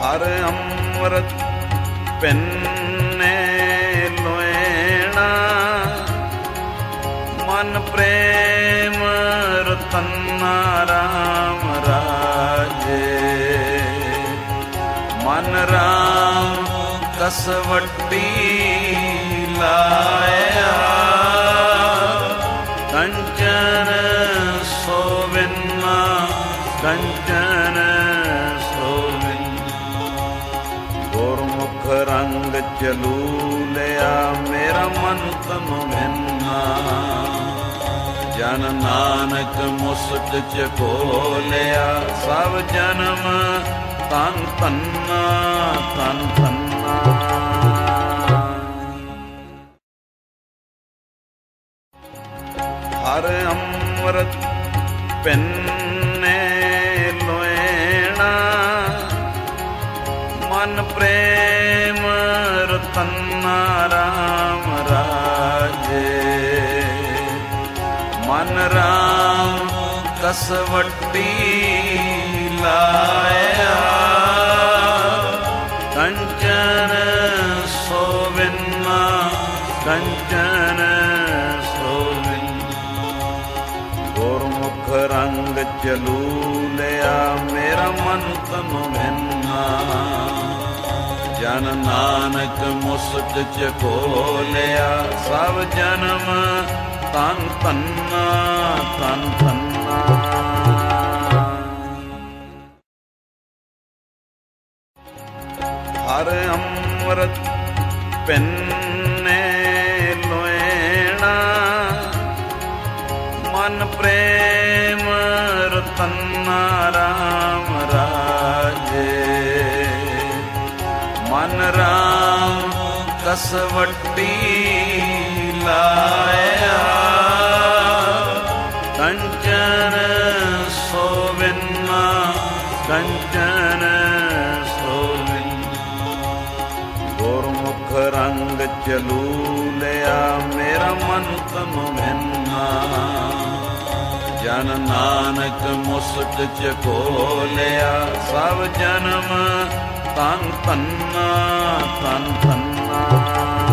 ਹਰ ਅੰਮ੍ਰਿਤ ਪਿੰਨੇ ਲੋਇਣਾ, ਮਨ ਪ੍ਰੇਮ ਰਤਨਾ ਰਾਮ ਰਾਜੇ। ਮਨ ਰਾਮ ਕਸਵੱਟੀ ਲਾਇਆ, ਕੰਚਨ ਸੋਵਿਨਾ ਕੰਚਨ ਸੋਵਿਨਾ। ਗੁਰਮੁਖ ਰੰਗ ਚਲੂ ਲਿਆ, ਮੇਰਾ ਮਨ ਤਨੁ ਮਿੰਨਾ। ਜਨ ਨਾਨਕ ਮੁਸਕ ਚ ਖੋਲਿਆ, ਸਭ ਜਨਮ ਤਨ ਤੰਨਾ ਤਨ ਤੰਨਾ। ਹਰ ਅੰਮ੍ਰਿਤ ਪਿੰਨੇ ਲੋਇਣਾ, ਮਨ ਪ੍ਰੇਮ ਰਤਨਾ ਰਾਮ ਰਾਜੇ। ਮਨ ਰਾਮ ਕਸਵੱਟੀ ਲਾਇਆ, ਕੰਚਨ ਸੋਵਿਨਾ ਕੰਚਨ ਸੋਵਿਨਾ। ਗੁਰਮੁਖ ਰੰਗ ਚਲੂ ਲਿਆ, ਮੇਰਾ ਮਨ ਤਨੁ ਮਿੰਨਾ। ਜਨ ਨਾਨਕ ਮੁਸਕ ਚ ਖੋਲਿਆ, ਸਭ ਜਨਮ ਤਨ ਤੰਨਾ ਤਨ ਤੰਨਾ। ਹਰ ਅੰਮ੍ਰਿਤ ਪਿੰਨੇ ਲੋਇਣਾ, ਮਨ ਪ੍ਰੇਮ ਰਤਨਾ ਰਾਮ ਰਾਜੇ। ਮਨ ਰਾਮ ਕਸਵੱਟੀ ਲਾਇਆ, ਕੰਚਨ ਸੋਵਿਨਾ ਕੰਚਨ ਸੋਵਿਨਾ। ਗੁਰਮੁਖ ਰੰਗ ਚਲੂ ਲਿਆ, ਮੇਰਾ ਮਨ ਤਨੁ ਮਿੰਨਾ। ਜਨ ਨਾਨਕ ਮੁਸਕ ਚ ਖੋਲਿਆ, ਸਭ ਜਨਮ ਤਨ ਤੰਨਾ ਤਨ ਤੰਨਾ।